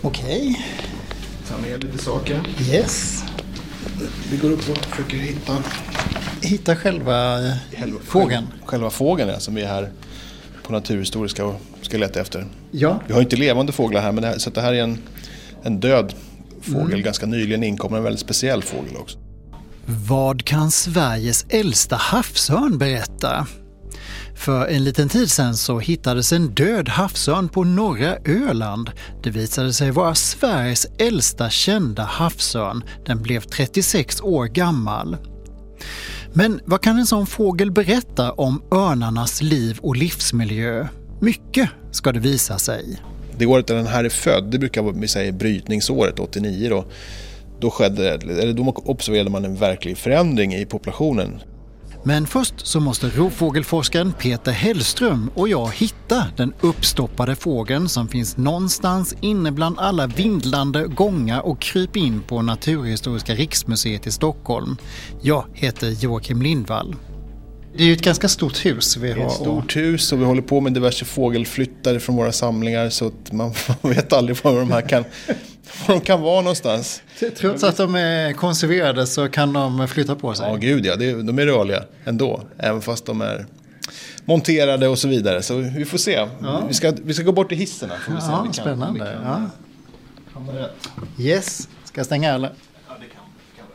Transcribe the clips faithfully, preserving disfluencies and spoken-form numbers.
Okej. Ta med lite saker. Yes. Vi går upp och försöker hitta... Hitta själva, själva fågeln. Själva fågeln är som vi är här på Naturhistoriska och ska leta efter. Ja. Vi har inte levande fåglar här, men det här, så det här är en, en död fågel. Mm. Ganska nyligen inkommen, en väldigt speciell fågel också. Vad kan Sveriges äldsta havsörn berätta? För en liten tid sedan så hittades en död havsörn på norra Öland. Det visade sig vara Sveriges äldsta kända havsörn. Den blev trettiosex år gammal. Men vad kan en sån fågel berätta om örnarnas liv och livsmiljö? Mycket ska det visa sig. Det året där den här är född, det brukar vi säga brytningsåret åttionio då. Då, skedde, eller då observerade man en verklig förändring i populationen. Men först så måste rovfågelforskaren Peter Hellström och jag hitta den uppstoppade fågeln som finns någonstans inne bland alla vindlande gångar och kryp in på Naturhistoriska riksmuseet i Stockholm. Jag heter Joakim Lindvall. Det är ju ett ganska stort hus vi har. Det är ett stort hus och vi håller på med diverse fågelflyttar från våra samlingar så att man vet aldrig var de här kan, var de kan vara någonstans. Trots att de är konserverade så kan de flytta på sig. Ja, gud ja. De är rörliga ändå. Även fast de är monterade och så vidare. Så vi får se. Ja. Vi, ska, vi ska gå bort till hissen här. Får vi se ja, om vi kan, spännande. om vi kan, ja. Hamna rätt. Yes. Ska jag stänga eller? Ja, det kan, det kan.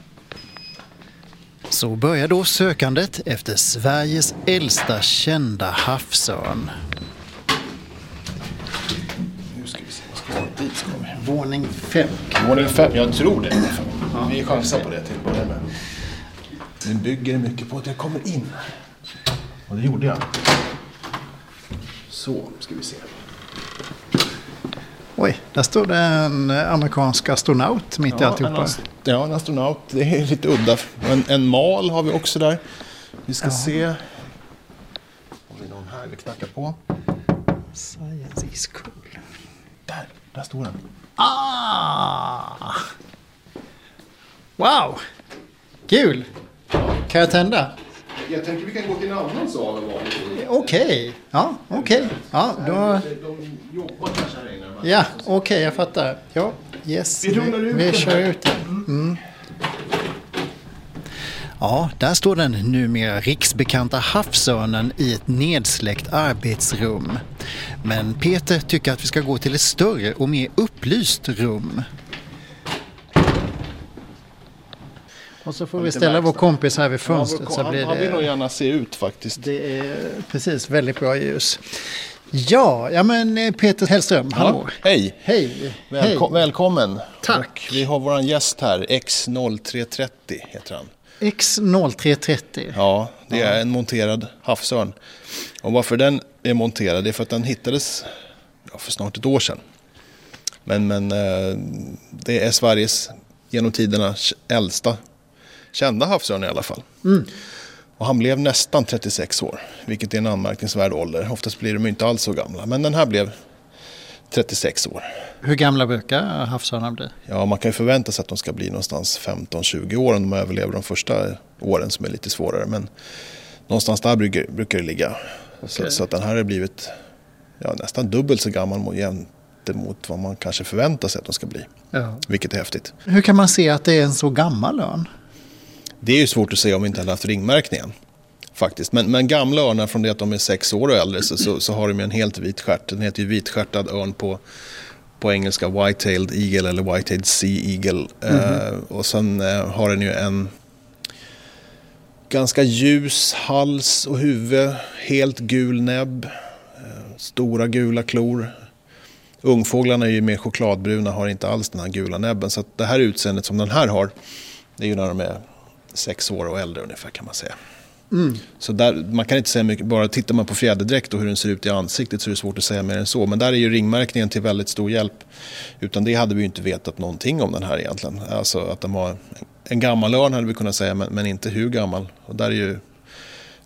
Så börjar då sökandet efter Sveriges äldsta kända havsörn. Nu ska vi se. Vad ska vi dit? Ska vi? Våning fem. Våning fem, jag tror det. Ja. Vi chansar på det till att börja med. Nu bygger det mycket på att jag kommer in. Och det gjorde jag. Så, ska vi se. Oj, där står det en amerikansk astronaut mitt ja, i alltihopa. En, ja, en astronaut. Det är lite udda. En, en mal har vi också där. Vi ska ja. se. Har vi någon här vi knackar på? Science is cool. Där, där står den. Ah! Wow! Kul! Kan jag tända? Jag tänker vi kan gå till en annan sal än vanligt. Okej, okay. ja, okej. Okay. Ja, då... De jobbar kanske här inne. Ja, okej, okay, jag fattar. Ja, yes. Vi rullar ut. Vi kör ut den. Mm. Ja, där står den numera riksbekanta havsörnen i ett nedsläckt arbetsrum. Men Peter tycker att vi ska gå till ett större och mer upplyst rum. Och så får vi ställa verkstad. Vår kompis här vid fönstret. Ja, så blir det... Han vill nog gärna se ut faktiskt. Det är precis väldigt bra ljus. Ja, ja men Peter Hellström, hallå. Ja, hej. Hej. Välko- hej. Välkommen. Tack. Och vi har våran gäst här, X noll tre trettio heter han. X noll tre trettio? Ja, det är en monterad havsörn. Och varför den är monterad är för att den hittades ja, för snart ett år sedan. Men, men eh, det är Sveriges genom tiderna äldsta kända havsörn i alla fall. Mm. Och han blev nästan trettiosex år, vilket är en anmärkningsvärd ålder. Oftast blir de inte alls så gamla, men den här blev trettiosex år. Hur gamla brukar havsörnar bli? Ja, man kan ju förvänta sig att de ska bli någonstans femton tjugo år om de överlever de första åren som är lite svårare. Men någonstans där brukar, brukar det ligga. Okay. Så, så att den här har blivit ja, nästan dubbelt så gammal gentemot vad man kanske förväntar sig att de ska bli. Ja. Vilket är häftigt. Hur kan man se att det är en så gammal örn? Det är ju svårt att se om vi inte hade haft ringmärkningen. Faktiskt. Men, men gamla örnar från det att de är sex år och äldre så, så, så har de en helt vit stjärt. Den heter ju vitstjärtad örn på, på engelska white-tailed eagle eller white-tailed sea eagle. Mm-hmm. Uh, och sen uh, har den ju en ganska ljus hals och huvud. Helt gul näbb. Uh, stora gula klor. Ungfåglarna är ju mer chokladbruna, har inte alls den här gula näbben. Så att det här utseendet som den här har, det är ju när de är sex år och äldre ungefär kan man säga. Mm. Så där, man kan inte säga mycket, bara tittar man på fjäderdräkt och hur den ser ut i ansiktet så är det svårt att säga mer än så. Men där är ju ringmärkningen till väldigt stor hjälp. Utan det hade vi ju inte vetat någonting om den här egentligen. Alltså att den var en gammal örn hade vi kunnat säga, men, men inte hur gammal. Och där är ju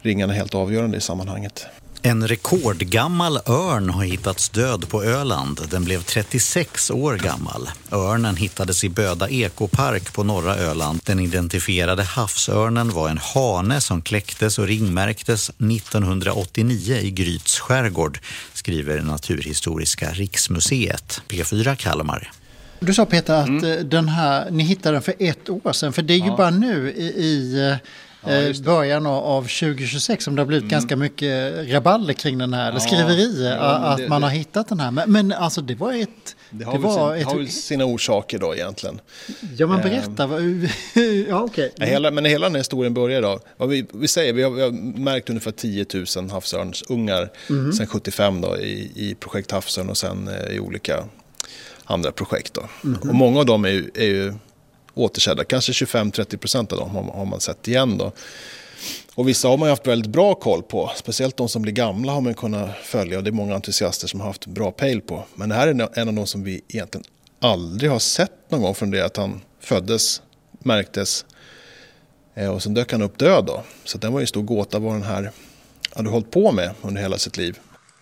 ringarna är helt avgörande i sammanhanget. En rekordgammal örn har hittats död på Öland. Den blev trettiosex år gammal. Örnen hittades i Böda ekopark på norra Öland. Den identifierade havsörnen var en hane som kläcktes och ringmärktes nittonhundraåttionio i Gryts skärgård, skriver Naturhistoriska riksmuseet. P fyra Kalmar. Du sa, Peter, att mm. den här, ni hittade den för ett år sedan. För det är ju ja. bara nu i... i Ja, början av tjugo tjugosex som det har blivit mm. ganska mycket rabalder kring den här, eller skriverier, ja, att det, man har det, hittat den här. Men, men alltså det var ett... Det har, det väl, var sin, ett, har väl sina orsaker då egentligen. Ja, men berätta. Um, ja, okej. Okay. Hela, men hela den här historien börjar då. Vad vi, vi säger, vi har, vi har märkt ungefär tio tusen havsörnsungar mm. sedan sjuttiofem då i, i projekt Havsörn och sen i olika andra projekt då. Mm. Och många av dem är ju... Är ju återsedda. Kanske tjugofem till trettio procent av dem har man sett igen då. Och vissa har man haft väldigt bra koll på. Speciellt de som blir gamla har man kunnat följa. Och det är många entusiaster som har haft bra pejl på. Men det här är en av de som vi egentligen aldrig har sett någon gång från det att han föddes, märktes. Och sen dök han upp död då. Så den var ju en stor gåta vad den här hade hållit på med under hela sitt liv.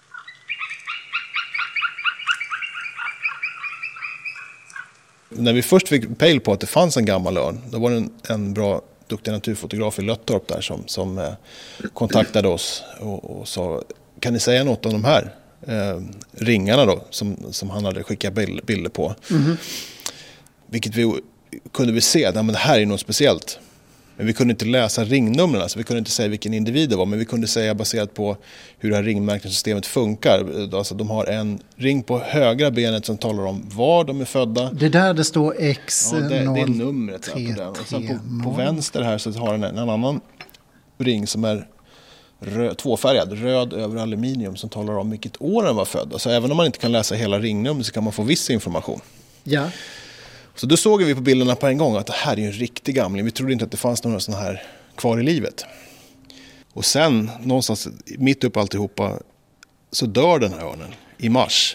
När vi först fick pejl på att det fanns en gammal örn, då var det en, en bra duktig naturfotograf i Löttorp där som, som eh, kontaktade oss och, och sa, kan ni säga något om de här eh, ringarna då som, som han hade skickat bild, bilder på. Mm-hmm. Vilket vi kunde vi se, att ja, men det här är något speciellt. Men vi kunde inte läsa ringnumren, så vi kunde inte säga vilken individ det var, men vi kunde säga baserat på hur det här ringmärkningssystemet funkar. Alltså de har en ring på högra benet som talar om var de är födda. Det där det står X ja, det, det är numret på den. Och sen på, på vänster här så har den en, en annan ring som är röd, tvåfärgad, röd över aluminium som talar om vilket år den var född. Så även om man inte kan läsa hela ringnumret så kan man få viss information. Ja. Så då såg vi på bilderna på en gång att det här är en riktig gamling. Vi trodde inte att det fanns några sådana här kvar i livet. Och sen, någonstans mitt upp alltihopa, så dör den här örnen i mars.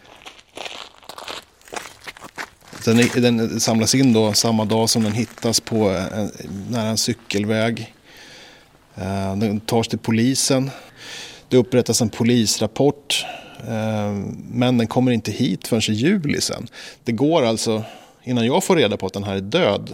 Den, den samlas in då samma dag som den hittas på en, nära en cykelväg. Den tas till polisen. Det upprättas en polisrapport. Men den kommer inte hit förrän i juli sen. Det går alltså... Innan jag får reda på att den här är död,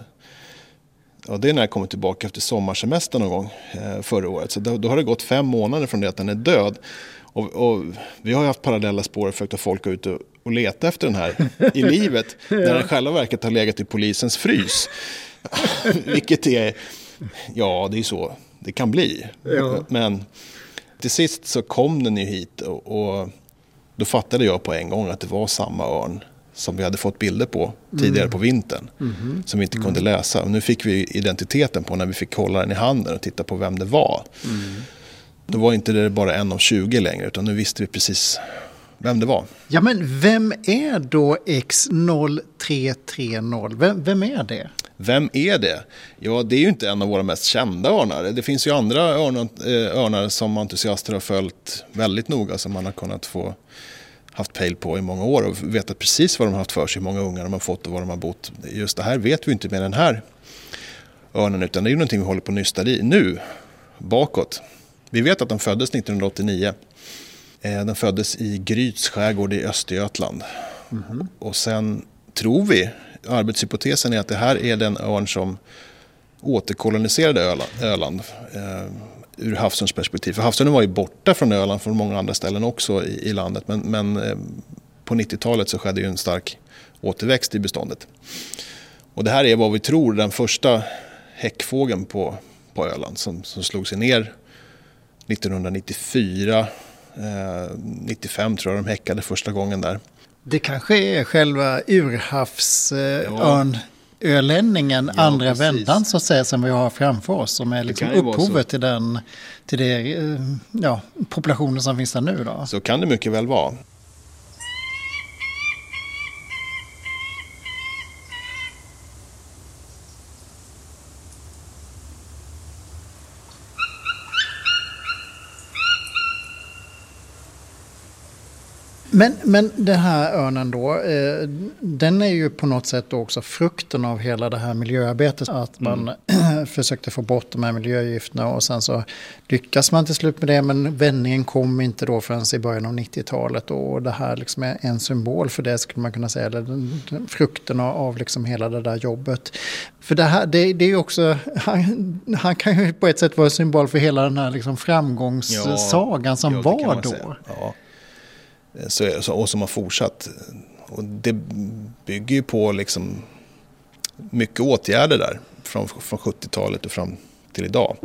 ja, det är när jag kommer tillbaka efter sommarsemester någon gång eh, förra året. Så då, då har det gått fem månader från det att den är död. Och, och vi har ju haft parallella spår och försökt att folk gå ut och, och leta efter den här i livet. När den själva verket har legat i polisens frys. Vilket är, ja det är så det kan bli. Ja. Men till sist så kom den ju hit och, och då fattade jag på en gång att det var samma örn som vi hade fått bilder på tidigare mm. på vintern. Mm. Som vi inte kunde mm. läsa. Och nu fick vi identiteten på när vi fick hålla den i handen och titta på vem det var. Mm. Då var inte det bara en av tjugo längre, utan nu visste vi precis vem det var. Ja, men vem är då X noll tre tre noll? Vem, vem är det? Vem är det? Ja, det är ju inte en av våra mest kända örnar. Det finns ju andra örnar, örnar som entusiaster har följt väldigt noga som man har kunnat få haft pejl på i många år och vetat precis vad de har haft för sig, hur många ungar de har fått och var de har bott. Just det här vet vi inte med den här örnen, utan det är ju någonting vi håller på att nysta i nu, bakåt. Vi vet att den föddes nittonhundraåttionio. Den föddes i Gryts skärgård i Östergötland. Mm-hmm. Och sen tror vi, arbetshypotesen är att det här är den örn som återkoloniserade Öland, Öland eh, ur havsörns perspektiv. För havsörnen var ju borta från Öland från många andra ställen också i, i landet. Men, men eh, på nittiotalet så skedde ju en stark återväxt i beståndet. Och det här är vad vi tror den första häckfågeln på, på Öland som, som slog sig ner nittonhundranittiofyra. Eh, nittiofem tror jag de häckade första gången där. Det kanske är själva urhavsörn. Eh, ja. Ölänningen, ja, andra precis. Vändan så att säga, som vi har framför oss, som är liksom upphovet till den till det, ja, populationen som finns där nu då. Så kan det mycket väl vara. Men, men den här örnen då, eh, den är ju på något sätt också frukten av hela det här miljöarbetet. Att man mm. försökte få bort de här miljögifterna och sen så lyckas man till slut med det. Men vändningen kom inte då förrän i början av nittiotalet. Och det här liksom är en symbol för det, skulle man kunna säga. Eller den, den, frukten av liksom hela det där jobbet. För det här, det, det är ju också, han, han kan ju på ett sätt vara en symbol för hela den här liksom framgångssagan ja, som ja, var då. Ja. Så, och som har fortsatt. Och det bygger ju på liksom mycket åtgärder där från, från sjuttiotalet och fram till idag.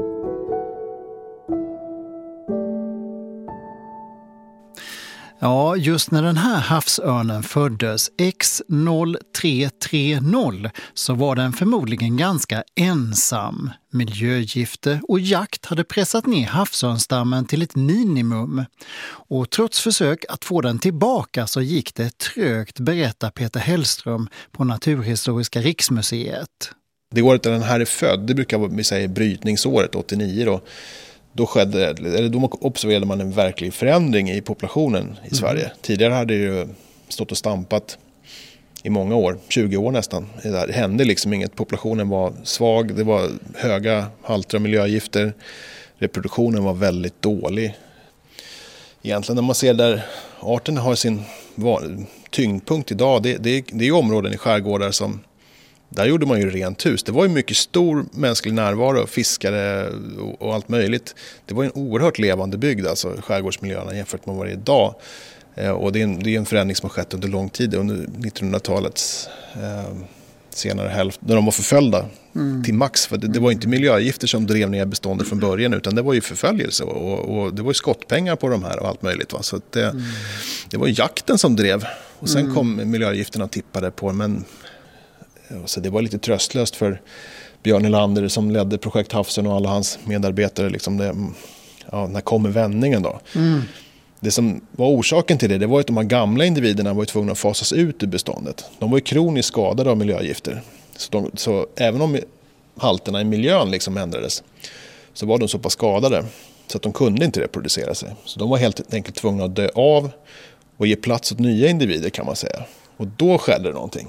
Ja, just när den här havsörnen föddes X noll tre tre noll så var den förmodligen ganska ensam. Miljögifter och jakt hade pressat ner havsörnstammen till ett minimum. Och trots försök att få den tillbaka så gick det trögt, berättar Peter Hellström på Naturhistoriska riksmuseet. Det året när den här är född, det brukar vi säga brytningsåret åttionio då. Då, skedde, eller då observerade man en verklig förändring i populationen i Sverige. Mm. Tidigare hade det ju stått och stampat i många år, tjugo år nästan. Det hände liksom inget, populationen var svag, det var höga halter av miljögifter, reproduktionen var väldigt dålig. Egentligen när man ser där arten har sin tyngdpunkt idag, det, det, det är ju områden i skärgårdar som där gjorde man ju rent hus. Det var ju mycket stor mänsklig närvaro, fiskare och allt möjligt. Det var en oerhört levande bygd, alltså skärgårdsmiljöerna jämfört med vad det är idag. Och det är, en, det är en förändring som har skett under lång tid, under nittonhundratalets eh, senare hälft, när de var förföljda mm. till max. För det, det var inte miljögifter som drev ner beståndet från början, utan det var ju förföljelse och, och det var ju skottpengar på de här och allt möjligt. Va? Så att det, mm. det var jakten som drev och sen mm. kom miljögifterna och tippade på, men så det var lite tröstlöst för Björn Nylander som ledde projekt Havsörn och alla hans medarbetare. Liksom det, ja, när kommer vändningen då? Mm. Det som var orsaken till det, det var att de här gamla individerna var tvungna att fasas ut ur beståndet. De var ju kroniskt skadade av miljögifter. Så, de, så även om halterna i miljön liksom ändrades så var de så pass skadade så att de kunde inte reproducera sig. Så de var helt enkelt tvungna att dö av och ge plats åt nya individer, kan man säga. Och då skedde det någonting.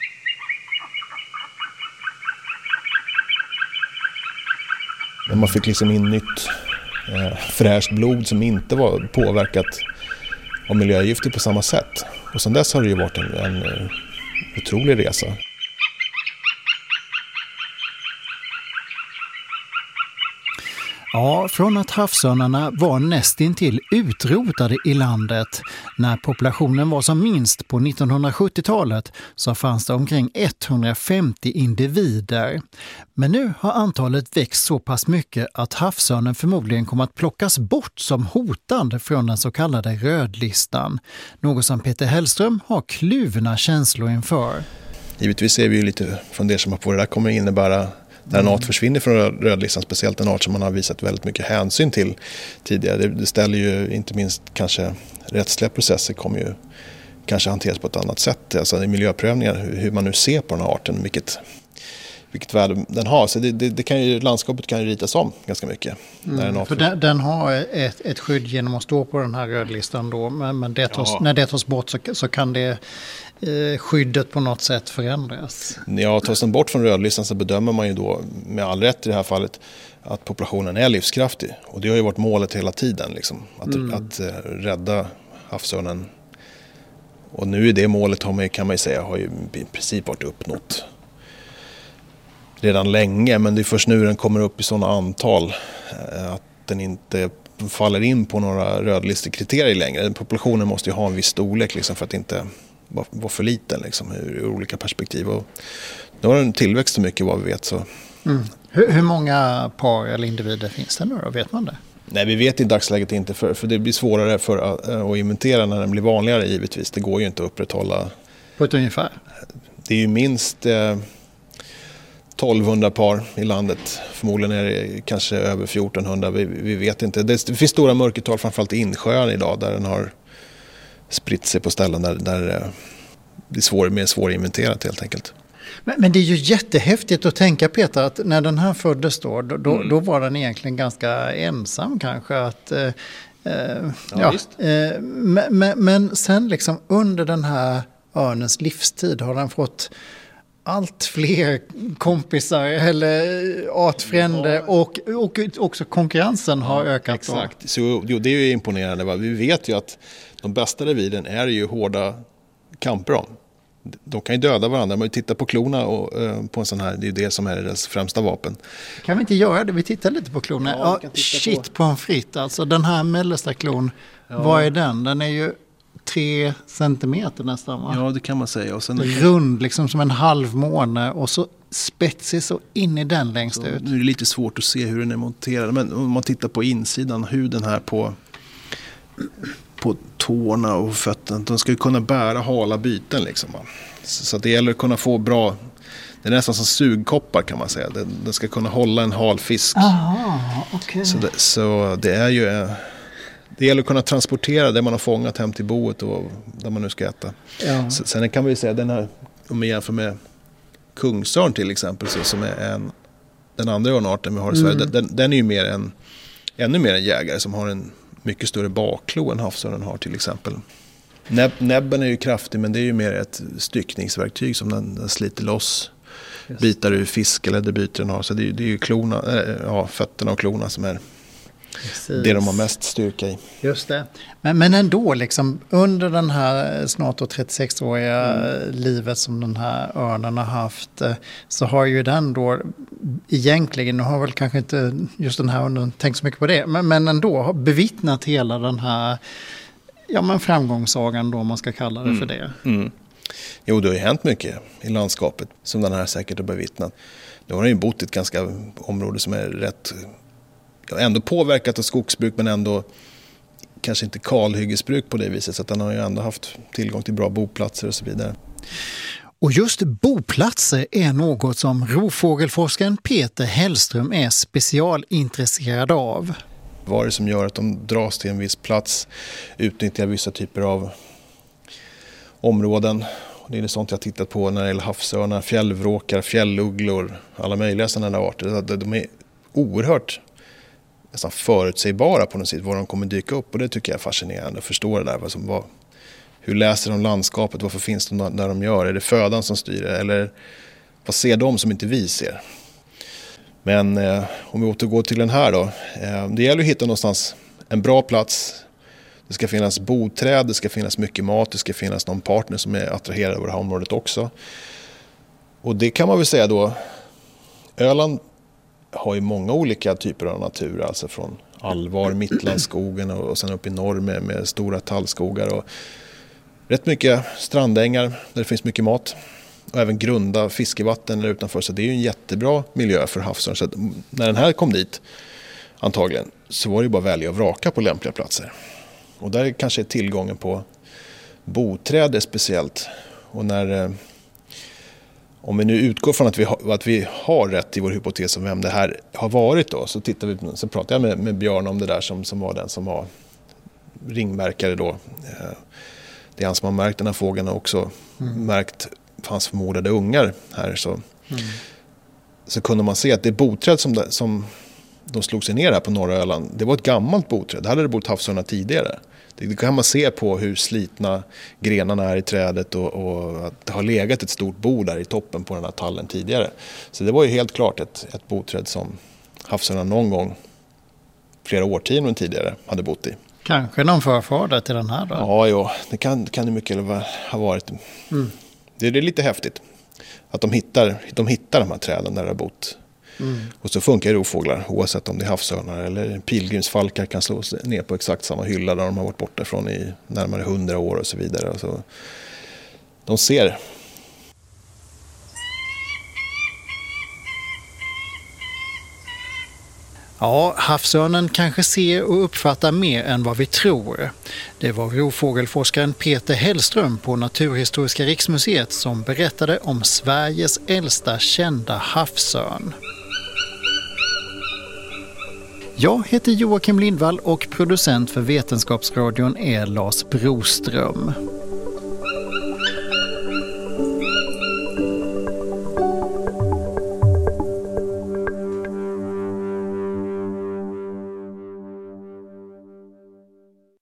Man fick liksom in nytt eh, fräscht blod som inte var påverkat av miljögifter på samma sätt. Och sedan dess har det ju varit en, en, en otrolig resa. Ja, från att havsörnarna var nästintill utrotade i landet. När populationen var som minst på nittonhundrasjuttiotalet så fanns det omkring etthundrafemtio individer. Men nu har antalet växt så pass mycket att havsörnen förmodligen kommer att plockas bort som hotande från den så kallade rödlistan. Något som Peter Hellström har kluvna känslor inför. Givetvis är vi ju lite fundersamma på vad det där kommer innebära. När en art försvinner från rödlistan, speciellt en art som man har visat väldigt mycket hänsyn till tidigare. Det, det ställer ju inte minst kanske rättsliga processer kommer ju kanske hanteras på ett annat sätt. Alltså i miljöprövningar, hur, hur man nu ser på den här arten, vilket, vilket värde den har. Så det, det, det kan ju, landskapet kan ju ritas om ganska mycket. Mm, när en art för den, den har ett, ett skydd genom att stå på den här rödlistan då, men, men det tas, ja. när det tas bort så, så kan det skyddet på något sätt förändras. Ja, tas den bort från rödlistan så bedömer man ju då med all rätt i det här fallet att populationen är livskraftig. Och det har ju varit målet hela tiden, liksom, att, mm. att uh, rädda havsörnen. Och nu är det målet, har man, kan man ju säga, har ju i princip varit uppnått redan länge. Men det är först nu den kommer upp i sådana antal uh, att den inte faller in på några rödlistekriterier längre. Populationen måste ju ha en viss storlek liksom, för att inte var, var för liten liksom, ur, ur olika perspektiv. Och nu har den tillväxt så mycket vad vi vet. Så. Mm. Hur, hur många par eller individer finns det nu då? Vet man det? Nej, vi vet i dagsläget inte, för, för det blir svårare för att, att inventera när den blir vanligare givetvis. Det går ju inte att upprätthålla. På ett ungefär? Det är ju minst eh, tolvhundra par i landet. Förmodligen är det kanske över fjortonhundra. Vi, vi vet inte. Det, det finns stora mörkertal framförallt i insjön idag där den har spritt sig på ställen där, där det är svår, mer svårinventerat helt enkelt. Men, men det är ju jättehäftigt att tänka, Peter, att när den här föddes då, då, mm. då var den egentligen ganska ensam kanske. Att, eh, Eh, ja, ja eh, men, men, men sen liksom under den här örnens livstid har den fått allt fler kompisar eller artfränder, ja. och, och också konkurrensen har ja, ökat. Exakt, så jo, det är ju imponerande. Va? Vi vet ju att de bästa reviren är ju hårda kamper om. De kan ju döda varandra. Man tittar på klorna och, uh, på en sån här, det är ju det som är deras främsta vapen. Kan vi inte göra det? Vi tittar lite på klorna. Ja, ja, shit på. på en fritt. Alltså den här mellersta klon, ja. Vad är den? Den är ju tre centimeter nästan, va? Ja, det kan man säga. Och sen rund liksom som en halv måne och så spetsig så in i den längst så, ut. Nu är det lite svårt att se hur den är monterad, men om man tittar på insidan, huden här på på tårna och fötterna, de ska ju kunna bära hala byten liksom. Så, så det gäller att kunna få bra, det är nästan som sugkoppar kan man säga. Den, den ska kunna hålla en hal fisk. Aha, okay. Så, det, så det är ju det gäller att kunna transportera det man har fångat hem till boet och där man nu ska äta. Ja. Så, sen kan vi säga den här, om vi jämför med kungsörn till exempel, så, som är en, den andra örnarten vi har i Sverige, mm. den, den är ju mer en, ännu mer en jägare som har en mycket större bakklo än havsörnen har till exempel. Näb, näbben är ju kraftig, men det är ju mer ett styckningsverktyg som den, den sliter loss. Just. Bitar ur fisk eller det byter den har. Så det är, det är ju klorna, äh, ja, fötterna och klorna som är Precis. Det de har mest styrka i. Just det. Men, men ändå, liksom, under den här snart trettiosex-åriga mm. livet som den här örnen har haft, så har ju den då egentligen, nu har väl kanske inte just den här örnen tänkt så mycket på det, men, men ändå har bevittnat hela den här ja, men framgångssagan då, man ska kalla det mm. för det. Mm. Jo, det har ju hänt mycket i landskapet som den här säkert har bevittnat. Nu har den ju bott i ett ganska område som är rätt ändå påverkat av skogsbruk, men ändå kanske inte kalhyggesbruk på det viset, så att den har ju ändå haft tillgång till bra boplatser och så vidare. Och just boplatser är något som rovfågelforskaren Peter Hellström är specialintresserad av. Vad är det som gör att de dras till en viss plats, utnyttjar vissa typer av områden? Och det är det sånt jag har tittat på när det gäller havsörnar, fjällvråkar, fjällugglor, alla möjliga sådana där arter. De är oerhört nästan förutsägbara på något sätt var de kommer dyka upp, och det tycker jag är fascinerande att förstå det där. Vad som, vad, hur läser de landskapet? Varför finns de där de gör? Är det födan som styr det? Eller vad ser de som inte vi ser? Men eh, om vi återgår till den här då. Eh, det gäller att hitta någonstans en bra plats. Det ska finnas boträd, det ska finnas mycket mat, det ska finnas någon partner som är attraherad av det här området också. Och det kan man väl säga då, Öland har ju många olika typer av natur, alltså från Alvar, Mittlandsskogen och, och sen upp i norr med, med stora tallskogar och rätt mycket strandängar där det finns mycket mat och även grunda fiskevatten där utanför, så det är ju en jättebra miljö för havsörn. Så att när den här kom dit antagligen så var det ju bara välja att vraka på lämpliga platser, och där kanske är tillgången på boträd är speciellt. Och när om vi nu utgår från att vi, har, att vi har rätt i vår hypotes om vem det här har varit då, så, tittar vi, så pratar jag med, med Björn om det där som, som var den som var ringmärkare då. Det är han som har märkt den här fågeln och också mm. märkt hans förmodade ungar här. Så, mm. så kunde man se att det boträd som, som de slog sig ner här på norra Öland, det var ett gammalt boträd. Det hade det bott havsörnar tidigare. Det kan man se på hur slitna grenarna är i trädet och, och att det har legat ett stort bo där i toppen på den här tallen tidigare. Så det var ju helt klart ett, ett boträd som havsörnar någon gång flera årtionden tidigare hade bott i. Kanske någon förfader till den här då? Ja, jo, det kan, kan det mycket ha varit. Mm. Det, det är lite häftigt att de hittar, de hittar de här träden där de har bott. Mm. Och så funkar rovfåglar oavsett om det är havsörnar eller pilgrimsfalkar kan slå sig ner på exakt samma hylla där de har varit borta från i närmare hundra år och så vidare. Och så, de ser. Ja, havsörnen kanske ser och uppfattar mer än vad vi tror. Det var rovfågelforskaren Peter Hellström på Naturhistoriska riksmuseet som berättade om Sveriges äldsta kända havsörn. Jag heter Joakim Lindvall och producent för Vetenskapsradion är Lars Broström.